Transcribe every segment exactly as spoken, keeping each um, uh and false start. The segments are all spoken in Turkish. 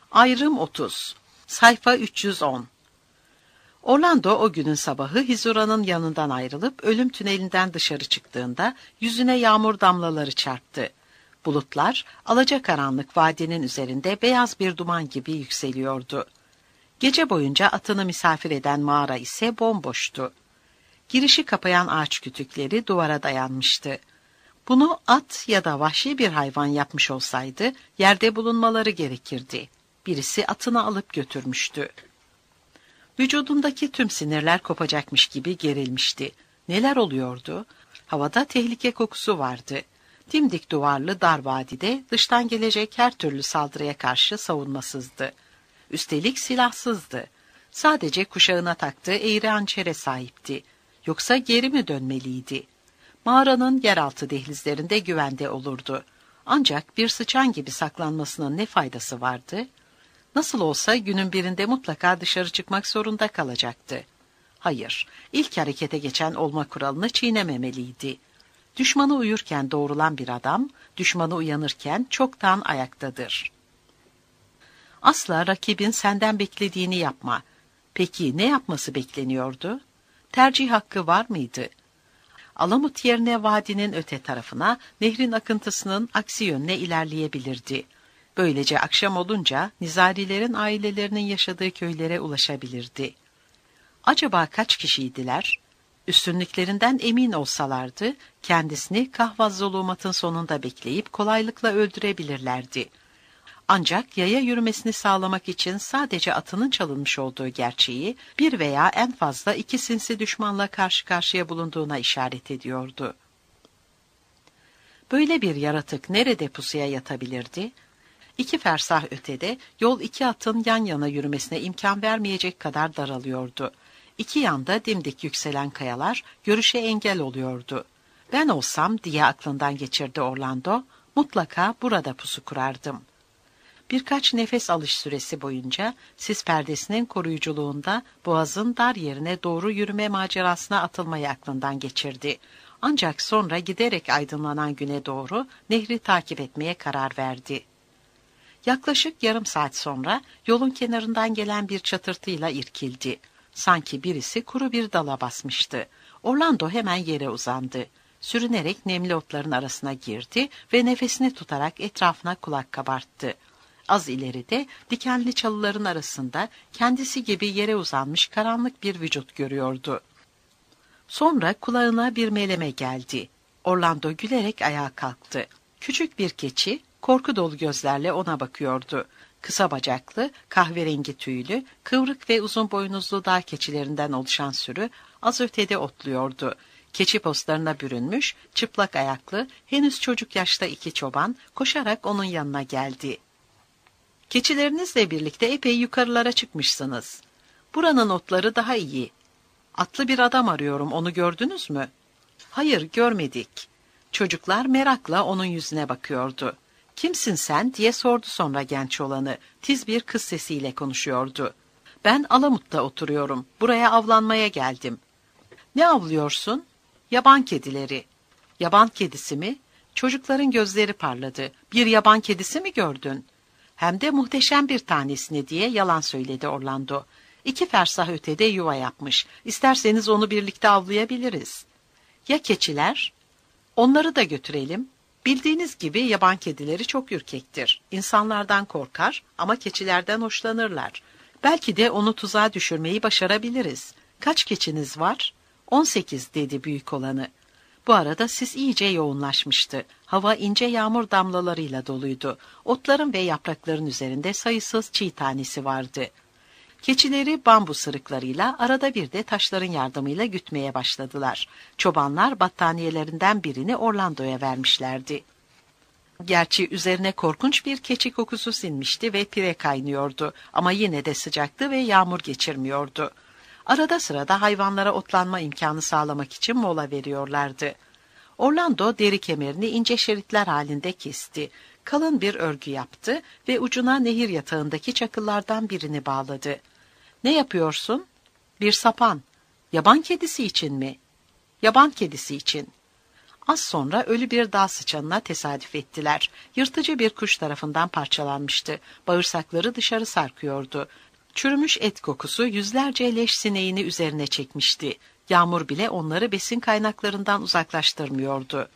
Ayrım otuz. Sayfa üç yüz on. Orlando o günün sabahı Hizura'nın yanından ayrılıp ölüm tünelinden dışarı çıktığında yüzüne yağmur damlaları çarptı. Bulutlar alacakaranlık vadinin üzerinde beyaz bir duman gibi yükseliyordu. Gece boyunca atını misafir eden mağara ise bomboştu. Girişi kapayan ağaç kütükleri duvara dayanmıştı. Bunu at ya da vahşi bir hayvan yapmış olsaydı yerde bulunmaları gerekirdi. Birisi atını alıp götürmüştü. Vücudundaki tüm sinirler kopacakmış gibi gerilmişti. Neler oluyordu? Havada tehlike kokusu vardı. Dimdik duvarlı dar vadide dıştan gelecek her türlü saldırıya karşı savunmasızdı. Üstelik silahsızdı. Sadece kuşağına taktığı eğri hançere sahipti. Yoksa geri mi dönmeliydi? Mağaranın yeraltı dehlizlerinde güvende olurdu. Ancak bir sıçan gibi saklanmasının ne faydası vardı? Nasıl olsa günün birinde mutlaka dışarı çıkmak zorunda kalacaktı. Hayır, ilk harekete geçen olma kuralını çiğnememeliydi. Düşmanı uyurken doğrulan bir adam, düşmanı uyanırken çoktan ayaktadır. Asla rakibin senden beklediğini yapma. Peki ne yapması bekleniyordu? Tercih hakkı var mıydı? Alamut yerine vadinin öte tarafına, nehrin akıntısının aksi yönüne ilerleyebilirdi. Böylece akşam olunca nizarilerin ailelerinin yaşadığı köylere ulaşabilirdi. Acaba kaç kişiydiler? Üstünlüklerinden emin olsalardı, kendisini kahvazzolumatın sonunda bekleyip kolaylıkla öldürebilirlerdi. Ancak yaya yürümesini sağlamak için sadece atının çalınmış olduğu gerçeği, bir veya en fazla iki sinsi düşmanla karşı karşıya bulunduğuna işaret ediyordu. Böyle bir yaratık nerede pusuya yatabilirdi? İki fersah ötede yol iki atın yan yana yürümesine imkan vermeyecek kadar daralıyordu. İki yanda dimdik yükselen kayalar görüşe engel oluyordu. Ben olsam diye aklından geçirdi Orlando, mutlaka burada pusu kurardım. Birkaç nefes alış süresi boyunca sis perdesinin koruyuculuğunda boğazın dar yerine doğru yürüme macerasına atılmayı aklından geçirdi. Ancak sonra giderek aydınlanan güne doğru nehri takip etmeye karar verdi. Yaklaşık yarım saat sonra yolun kenarından gelen bir çatırtıyla irkildi. Sanki birisi kuru bir dala basmıştı. Orlando hemen yere uzandı. Sürünerek nemli otların arasına girdi ve nefesini tutarak etrafına kulak kabarttı. Az ileride dikenli çalıların arasında kendisi gibi yere uzanmış karanlık bir vücut görüyordu. Sonra kulağına bir meleme geldi. Orlando gülerek ayağa kalktı. Küçük bir keçi korku dolu gözlerle ona bakıyordu. Kısa bacaklı, kahverengi tüylü, kıvrık ve uzun boynuzlu dağ keçilerinden oluşan sürü az ötede otluyordu. Keçi postlarına bürünmüş, çıplak ayaklı, henüz çocuk yaşta iki çoban koşarak onun yanına geldi. Keçilerinizle birlikte epey yukarılara çıkmışsınız. Buranın otları daha iyi. Atlı bir adam arıyorum, onu gördünüz mü? Hayır, görmedik. Çocuklar merakla onun yüzüne bakıyordu. Kimsin sen diye sordu sonra genç olanı. Tiz bir kız sesiyle konuşuyordu. Ben Alamut'ta oturuyorum. Buraya avlanmaya geldim. Ne avlıyorsun? Yaban kedileri. Yaban kedisi mi? Çocukların gözleri parladı. Bir yaban kedisi mi gördün? Hem de muhteşem bir tanesini diye yalan söyledi Orlando. İki fersah ötede yuva yapmış. İsterseniz onu birlikte avlayabiliriz. Ya keçiler? Onları da götürelim. Bildiğiniz gibi yaban kedileri çok ürkektir. İnsanlardan korkar ama keçilerden hoşlanırlar. Belki de onu tuzağa düşürmeyi başarabiliriz. Kaç keçiniz var? On sekiz dedi büyük olanı. Bu arada sis iyice yoğunlaşmıştı. Hava ince yağmur damlalarıyla doluydu. Otların ve yaprakların üzerinde sayısız çiğ tanesi vardı. Keçileri bambu sırıklarıyla, arada bir de taşların yardımıyla gütmeye başladılar. Çobanlar battaniyelerinden birini Orlando'ya vermişlerdi. Gerçi üzerine korkunç bir keçi kokusu sinmişti ve pire kaynıyordu ama yine de sıcaktı ve yağmur geçirmiyordu. Arada sırada hayvanlara otlanma imkanı sağlamak için mola veriyorlardı. Orlando deri kemerini ince şeritler halinde kesti. Kalın bir örgü yaptı ve ucuna nehir yatağındaki çakıllardan birini bağladı. Ne yapıyorsun? Bir sapan. Yaban kedisi için mi? Yaban kedisi için. Az sonra ölü bir dağ sıçanına tesadüf ettiler. Yırtıcı bir kuş tarafından parçalanmıştı. Bağırsakları dışarı sarkıyordu. Çürümüş et kokusu yüzlerce leş sineğini üzerine çekmişti. Yağmur bile onları besin kaynaklarından uzaklaştırmıyordu.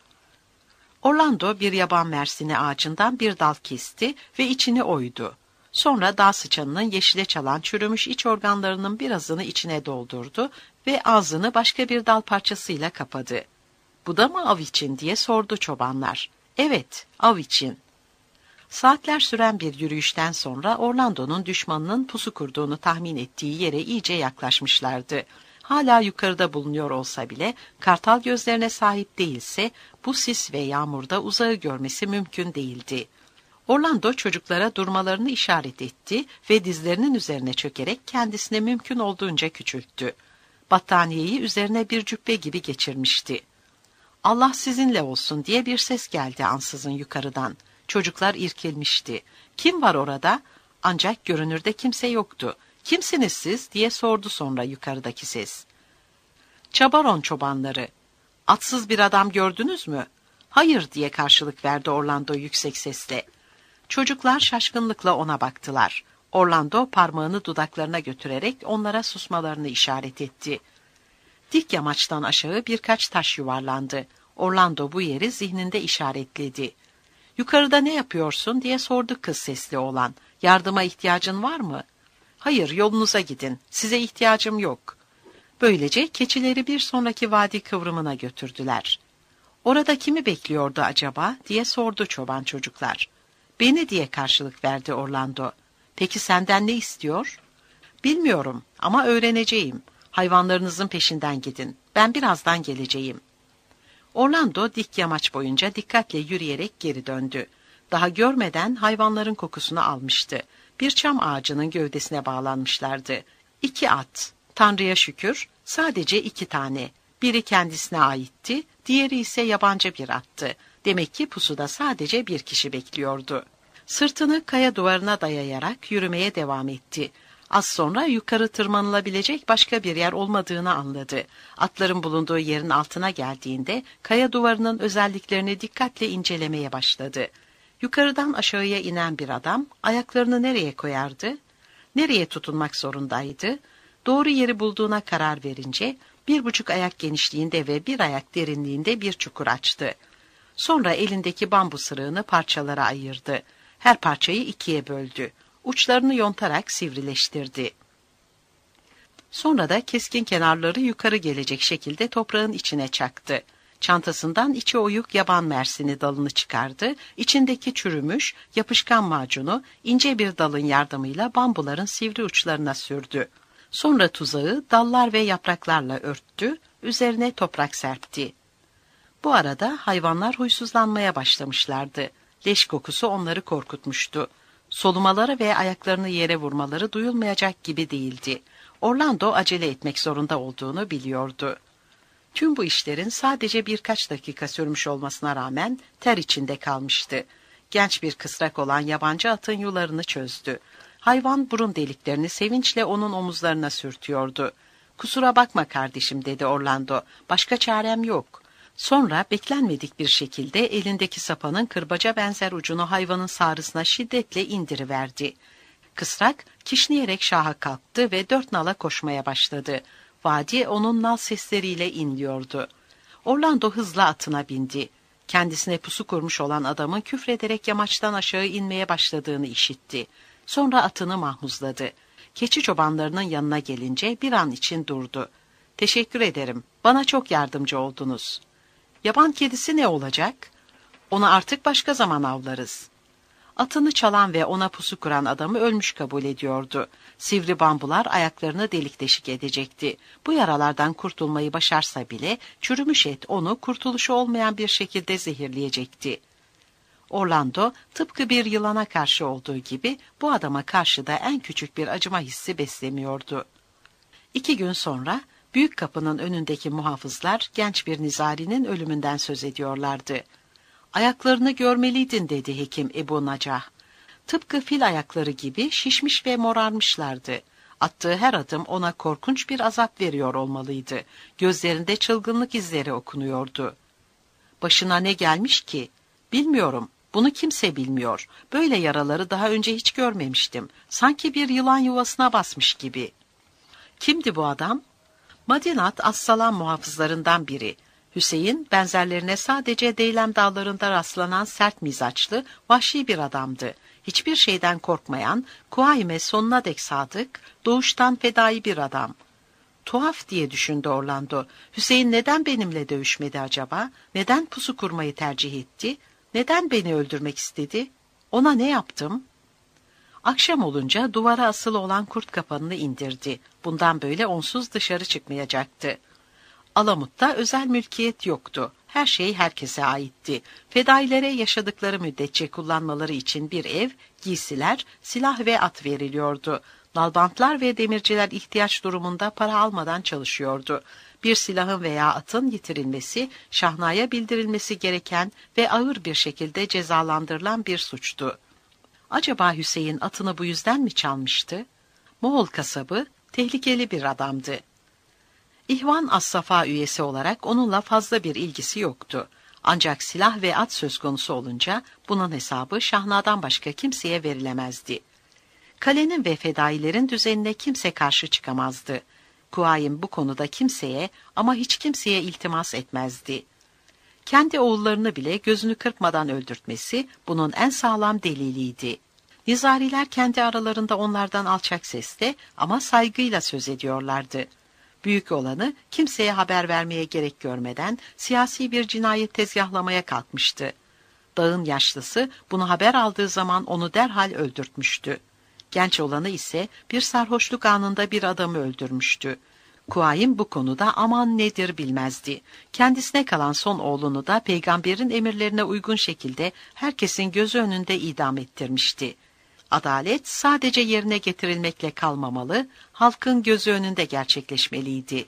Orlando bir yaban mersini ağacından bir dal kesti ve içini oydu. Sonra dağ sıçanının yeşile çalan çürümüş iç organlarının birazını içine doldurdu ve ağzını başka bir dal parçasıyla kapadı. "Bu da mı av için?" diye sordu çobanlar. "Evet, av için." Saatler süren bir yürüyüşten sonra Orlando'nun düşmanının pusu kurduğunu tahmin ettiği yere iyice yaklaşmışlardı. Hala yukarıda bulunuyor olsa bile kartal gözlerine sahip değilse bu sis ve yağmurda uzağı görmesi mümkün değildi. Orlando çocuklara durmalarını işaret etti ve dizlerinin üzerine çökerek kendisine mümkün olduğunca küçülttü. Battaniyeyi üzerine bir cübbe gibi geçirmişti. "Allah sizinle olsun" diye bir ses geldi ansızın yukarıdan. Çocuklar irkilmişti. "Kim var orada?" Ancak görünürde kimse yoktu. "Kimsiniz siz?" diye sordu sonra yukarıdaki ses. "Çabaron çobanları." "Atsız bir adam gördünüz mü?" "Hayır" diye karşılık verdi Orlando yüksek sesle. Çocuklar şaşkınlıkla ona baktılar. Orlando parmağını dudaklarına götürerek onlara susmalarını işaret etti. Dik yamaçtan aşağı birkaç taş yuvarlandı. Orlando bu yeri zihninde işaretledi. "Yukarıda ne yapıyorsun?" diye sordu kız sesli olan. "Yardıma ihtiyacın var mı?" "Hayır, yolunuza gidin. Size ihtiyacım yok." Böylece keçileri bir sonraki vadi kıvrımına götürdüler. "Orada kimi bekliyordu acaba?" diye sordu çoban çocuklar. "Beni" diye karşılık verdi Orlando. "Peki senden ne istiyor?" "Bilmiyorum ama öğreneceğim. Hayvanlarınızın peşinden gidin. Ben birazdan geleceğim." Orlando dik yamaç boyunca dikkatle yürüyerek geri döndü. Daha görmeden hayvanların kokusunu almıştı. Bir çam ağacının gövdesine bağlanmışlardı. İki at. Tanrı'ya şükür, sadece iki tane. Biri kendisine aitti, diğeri ise yabancı bir attı. Demek ki pusuda sadece bir kişi bekliyordu. Sırtını kaya duvarına dayayarak yürümeye devam etti. Az sonra yukarı tırmanılabilecek başka bir yer olmadığını anladı. Atların bulunduğu yerin altına geldiğinde kaya duvarının özelliklerini dikkatle incelemeye başladı. Yukarıdan aşağıya inen bir adam ayaklarını nereye koyardı? Nereye tutunmak zorundaydı? Doğru yeri bulduğuna karar verince bir buçuk ayak genişliğinde ve bir ayak derinliğinde bir çukur açtı. Sonra elindeki bambu sırığını parçalara ayırdı. Her parçayı ikiye böldü. Uçlarını yontarak sivrileştirdi. Sonra da keskin kenarları yukarı gelecek şekilde toprağın içine çaktı. Çantasından içi oyuk yaban mersini dalını çıkardı. İçindeki çürümüş, yapışkan macunu ince bir dalın yardımıyla bambuların sivri uçlarına sürdü. Sonra tuzağı dallar ve yapraklarla örttü, üzerine toprak serpti. Bu arada hayvanlar huysuzlanmaya başlamışlardı. Leş kokusu onları korkutmuştu. Solumaları ve ayaklarını yere vurmaları duyulmayacak gibi değildi. Orlando acele etmek zorunda olduğunu biliyordu. Tüm bu işlerin sadece birkaç dakika sürmüş olmasına rağmen ter içinde kalmıştı. Genç bir kısrak olan yabancı atın yularını çözdü. Hayvan burun deliklerini sevinçle onun omuzlarına sürtüyordu. "Kusura bakma kardeşim" dedi Orlando. "Başka çarem yok." Sonra beklenmedik bir şekilde elindeki sapanın kırbaca benzer ucunu hayvanın sağrısına şiddetle indiriverdi. Kısrak kişneyerek şaha kalktı ve dört nala koşmaya başladı. Vadi onun nal sesleriyle inliyordu. Orlando hızla atına bindi. Kendisine pusu kurmuş olan adamın küfrederek yamaçtan aşağı inmeye başladığını işitti. Sonra atını mahmuzladı. Keçi çobanlarının yanına gelince bir an için durdu. "Teşekkür ederim. Bana çok yardımcı oldunuz." "Yaban kedisi ne olacak?" "Onu artık başka zaman avlarız." Atını çalan ve ona pusu kuran adamı ölmüş kabul ediyordu. Sivri bambular ayaklarını delik deşik edecekti. Bu yaralardan kurtulmayı başarsa bile çürümüş et onu kurtuluşu olmayan bir şekilde zehirleyecekti. Orlando tıpkı bir yılana karşı olduğu gibi bu adama karşı da en küçük bir acıma hissi beslemiyordu. İki gün sonra büyük kapının önündeki muhafızlar genç bir nizarinin ölümünden söz ediyorlardı. "Ayaklarını görmeliydin" dedi hekim Ebu Nacah. Tıpkı fil ayakları gibi şişmiş ve morarmışlardı. Attığı her adım ona korkunç bir azap veriyor olmalıydı. Gözlerinde çılgınlık izleri okunuyordu. Başına ne gelmiş ki? Bilmiyorum. Bunu kimse bilmiyor. Böyle yaraları daha önce hiç görmemiştim. Sanki bir yılan yuvasına basmış gibi. Kimdi bu adam? Madinat Assalam muhafızlarından biri. Hüseyin, benzerlerine sadece Deylem dağlarında rastlanan sert mizaçlı, vahşi bir adamdı. Hiçbir şeyden korkmayan, Kuvaym'e sonuna dek sadık, doğuştan fedai bir adam. Tuhaf diye düşündü Orlando. Hüseyin neden benimle dövüşmedi acaba? Neden pusu kurmayı tercih etti? Neden beni öldürmek istedi? Ona ne yaptım? Akşam olunca duvara asılı olan kurt kapanını indirdi. Bundan böyle onsuz dışarı çıkmayacaktı. Alamut'ta özel mülkiyet yoktu. Her şey herkese aitti. Fedailere yaşadıkları müddetçe kullanmaları için bir ev, giysiler, silah ve at veriliyordu. Nalbantlar ve demirciler ihtiyaç durumunda para almadan çalışıyordu. Bir silahın veya atın yitirilmesi, şahnaya bildirilmesi gereken ve ağır bir şekilde cezalandırılan bir suçtu. Acaba Hüseyin atını bu yüzden mi çalmıştı? Moğol kasabı tehlikeli bir adamdı. İhvan As-Safa üyesi olarak onunla fazla bir ilgisi yoktu. Ancak silah ve at söz konusu olunca bunun hesabı Şahna'dan başka kimseye verilemezdi. Kalenin ve fedailerin düzenine kimse karşı çıkamazdı. Kuvaym bu konuda kimseye ama hiç kimseye iltimas etmezdi. Kendi oğullarını bile gözünü kırpmadan öldürtmesi bunun en sağlam deliliydi. Nizariler kendi aralarında onlardan alçak sesle ama saygıyla söz ediyorlardı. Büyük olanı kimseye haber vermeye gerek görmeden siyasi bir cinayet tezgahlamaya kalkmıştı. Dağın yaşlısı bunu haber aldığı zaman onu derhal öldürtmüştü. Genç olanı ise bir sarhoşluk anında bir adamı öldürmüştü. Kuvaym bu konuda aman nedir bilmezdi. Kendisine kalan son oğlunu da peygamberin emirlerine uygun şekilde herkesin gözü önünde idam ettirmişti. Adalet sadece yerine getirilmekle kalmamalı, halkın gözü önünde gerçekleşmeliydi.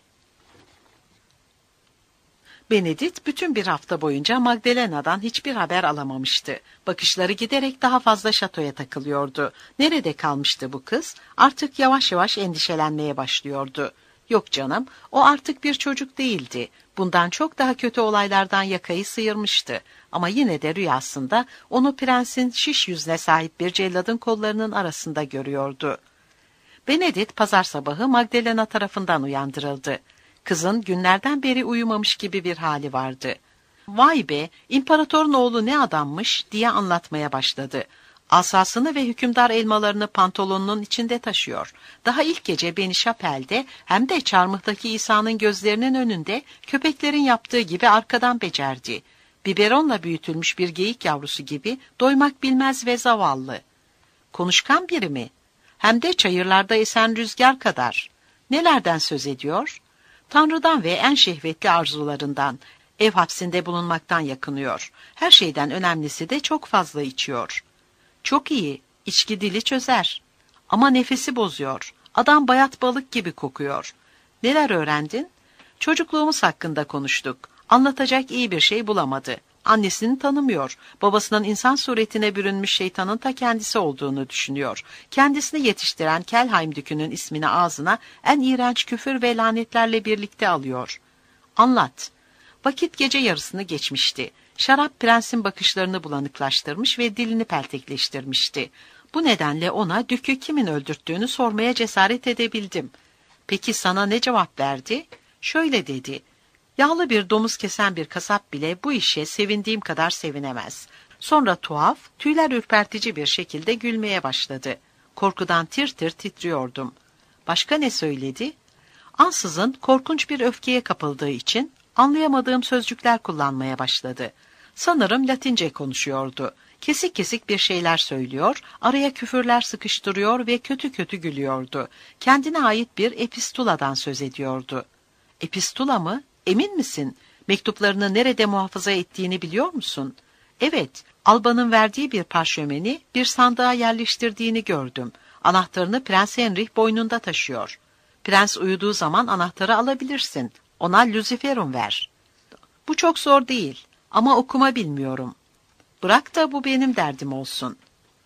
Benedikt bütün bir hafta boyunca Magdalena'dan hiçbir haber alamamıştı. Bakışları giderek daha fazla şatoya takılıyordu. Nerede kalmıştı bu kız? Artık yavaş yavaş endişelenmeye başlıyordu. Yok canım, o artık bir çocuk değildi. Bundan çok daha kötü olaylardan yakayı sıyırmıştı. Ama yine de rüyasında onu prensin şiş yüzüne sahip bir celladın kollarının arasında görüyordu. Benedikt pazar sabahı Magdalena tarafından uyandırıldı. Kızın günlerden beri uyumamış gibi bir hali vardı. Vay be, imparatorun oğlu ne adammış diye anlatmaya başladı. Asasını ve hükümdar elmalarını pantolonunun içinde taşıyor. Daha ilk gece Beni Şapel'de hem de çarmıhtaki İsa'nın gözlerinin önünde köpeklerin yaptığı gibi arkadan becerdi. Biberonla büyütülmüş bir geyik yavrusu gibi doymak bilmez ve zavallı. Konuşkan biri mi? Hem de çayırlarda esen rüzgar kadar. Nelerden söz ediyor? Tanrı'dan ve en şehvetli arzularından, ev hapsinde bulunmaktan yakınıyor. Her şeyden önemlisi de çok fazla içiyor. Çok iyi, içki dili çözer. Ama nefesi bozuyor. Adam bayat balık gibi kokuyor. Neler öğrendin? Çocukluğumuz hakkında konuştuk. Anlatacak iyi bir şey bulamadı. Annesini tanımıyor. Babasının insan suretine bürünmüş şeytanın ta kendisi olduğunu düşünüyor. Kendisini yetiştiren Kelheim Dükü'nün ismini ağzına en iğrenç küfür ve lanetlerle birlikte alıyor. Anlat. Vakit gece yarısını geçmişti. Şarap prensin bakışlarını bulanıklaştırmış ve dilini peltekleştirmişti. Bu nedenle ona Dükü kimin öldürttüğünü sormaya cesaret edebildim. Peki sana ne cevap verdi? Şöyle dedi. Yağlı bir domuz kesen bir kasap bile bu işe sevindiğim kadar sevinemez. Sonra tuhaf, tüyler ürpertici bir şekilde gülmeye başladı. Korkudan tir tir titriyordum. Başka ne söyledi? Ansızın korkunç bir öfkeye kapıldığı için anlayamadığım sözcükler kullanmaya başladı. Sanırım Latince konuşuyordu. Kesik kesik bir şeyler söylüyor, araya küfürler sıkıştırıyor ve kötü kötü gülüyordu. Kendine ait bir epistuladan söz ediyordu. Epistula mı? Emin misin? Mektuplarını nerede muhafaza ettiğini biliyor musun? Evet, Alba'nın verdiği bir parşömeni bir sandığa yerleştirdiğini gördüm. Anahtarını Prens Henrich boynunda taşıyor. Prens uyuduğu zaman anahtarı alabilirsin. Ona Luciferum ver. Bu çok zor değil ama okuma bilmiyorum. Bırak da bu benim derdim olsun.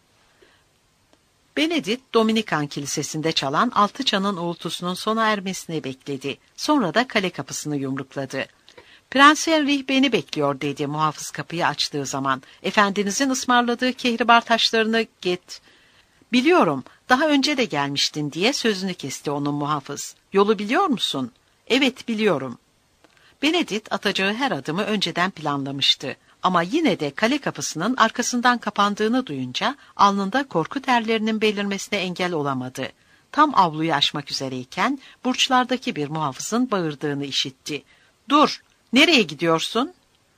Benedikt, Dominikan Kilisesi'nde çalan altı çanın uğultusunun sona ermesini bekledi. Sonra da kale kapısını yumrukladı. Prens Henry beni bekliyor dedi muhafız kapıyı açtığı zaman. Efendinizin ısmarladığı kehribar taşlarını get. Biliyorum, daha önce de gelmiştin diye sözünü kesti onun muhafız. Yolu biliyor musun? Evet, biliyorum. Benedikt atacağı her adımı önceden planlamıştı. Ama yine de kale kapısının arkasından kapandığını duyunca alnında korku terlerinin belirmesine engel olamadı. Tam avluyu aşmak üzereyken burçlardaki bir muhafızın bağırdığını işitti. Dur, nereye gidiyorsun?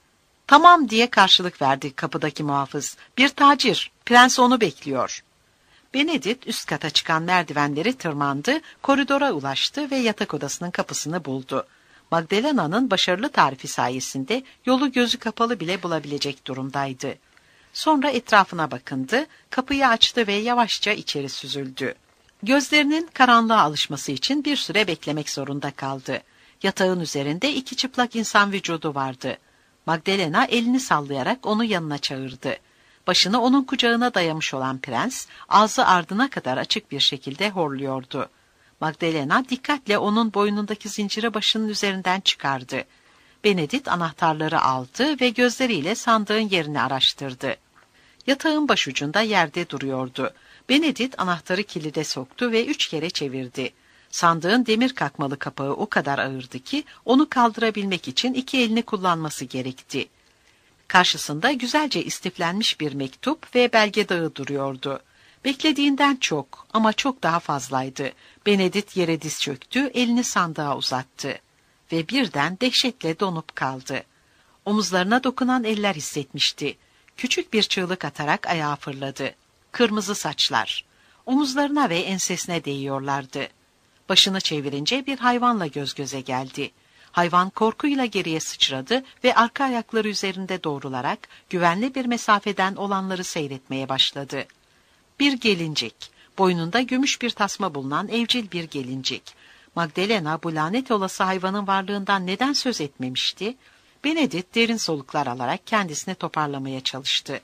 Tamam diye karşılık verdi kapıdaki muhafız. Bir tacir, prens onu bekliyor. Benedikt üst kata çıkan merdivenleri tırmandı, koridora ulaştı ve yatak odasının kapısını buldu. Magdalena'nın başarılı tarifi sayesinde yolu gözü kapalı bile bulabilecek durumdaydı. Sonra etrafına bakındı, kapıyı açtı ve yavaşça içeri süzüldü. Gözlerinin karanlığa alışması için bir süre beklemek zorunda kaldı. Yatağın üzerinde iki çıplak insan vücudu vardı. Magdalena elini sallayarak onu yanına çağırdı. Başını onun kucağına dayamış olan prens, ağzı ardına kadar açık bir şekilde horluyordu. Magdalena dikkatle onun boynundaki zinciri başının üzerinden çıkardı. Benedikt anahtarları aldı ve gözleriyle sandığın yerini araştırdı. Yatağın başucunda yerde duruyordu. Benedikt anahtarı kilide soktu ve üç kere çevirdi. Sandığın demir kakmalı kapağı o kadar ağırdı ki onu kaldırabilmek için iki elini kullanması gerekti. Karşısında güzelce istiflenmiş bir mektup ve belge dağı duruyordu. Beklediğinden çok ama çok daha fazlaydı. Benedikt yere diz çöktü, elini sandığa uzattı. Ve birden dehşetle donup kaldı. Omuzlarına dokunan eller hissetmişti. Küçük bir çığlık atarak ayağa fırladı. Kırmızı saçlar. Omuzlarına ve ensesine değiyorlardı. Başını çevirince bir hayvanla göz göze geldi. Hayvan korkuyla geriye sıçradı ve arka ayakları üzerinde doğrularak güvenli bir mesafeden olanları seyretmeye başladı. Bir gelincik, boynunda gümüş bir tasma bulunan evcil bir gelincik. Magdalena bu lanet olası hayvanın varlığından neden söz etmemişti? Benedikt derin soluklar alarak kendisini toparlamaya çalıştı.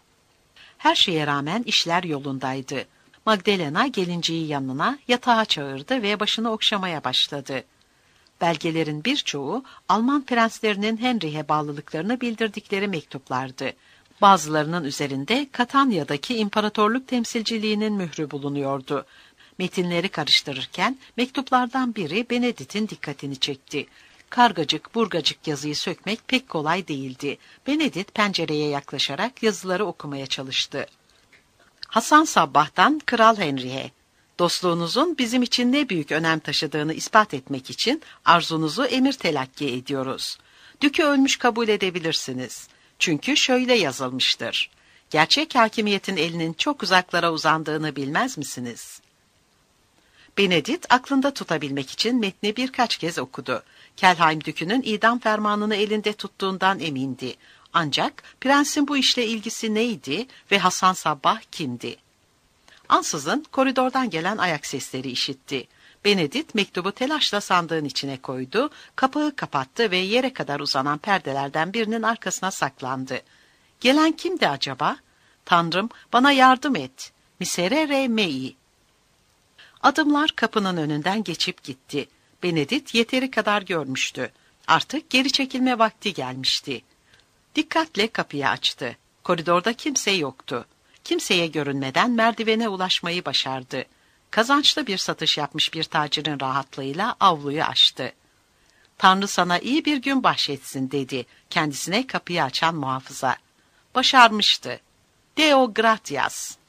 Her şeye rağmen işler yolundaydı. Magdalena gelinciği yanına yatağa çağırdı ve başını okşamaya başladı. Belgelerin birçoğu Alman prenslerinin Henry'e bağlılıklarını bildirdikleri mektuplardı. Bazılarının üzerinde Katanya'daki imparatorluk temsilciliğinin mührü bulunuyordu. Metinleri karıştırırken mektuplardan biri Benedikt'in dikkatini çekti. Kargacık burgacık yazıyı sökmek pek kolay değildi. Benedikt pencereye yaklaşarak yazıları okumaya çalıştı. Hasan Sabbah'tan Kral Henry'e. Dostluğunuzun bizim için ne büyük önem taşıdığını ispat etmek için arzunuzu emir telakki ediyoruz. Dükü ölmüş kabul edebilirsiniz. Çünkü şöyle yazılmıştır. Gerçek hakimiyetin elinin çok uzaklara uzandığını bilmez misiniz? Benedikt aklında tutabilmek için metni birkaç kez okudu. Kelheim Dükü'nün idam fermanını elinde tuttuğundan emindi. Ancak prensin bu işle ilgisi neydi ve Hasan Sabbah kimdi? Ansızın koridordan gelen ayak sesleri işitti. Benedikt mektubu telaşla sandığın içine koydu, kapağı kapattı ve yere kadar uzanan perdelerden birinin arkasına saklandı. Gelen kimdi acaba? Tanrım, bana yardım et. Miserere mei. Adımlar kapının önünden geçip gitti. Benedikt yeteri kadar görmüştü. Artık geri çekilme vakti gelmişti. Dikkatle kapıyı açtı. Koridorda kimse yoktu. Kimseye görünmeden merdivene ulaşmayı başardı. Kazançlı bir satış yapmış bir tacirin rahatlığıyla avluyu açtı. Tanrı sana iyi bir gün bahşetsin dedi kendisine kapıyı açan muhafıza. Başarmıştı. Deo gratias.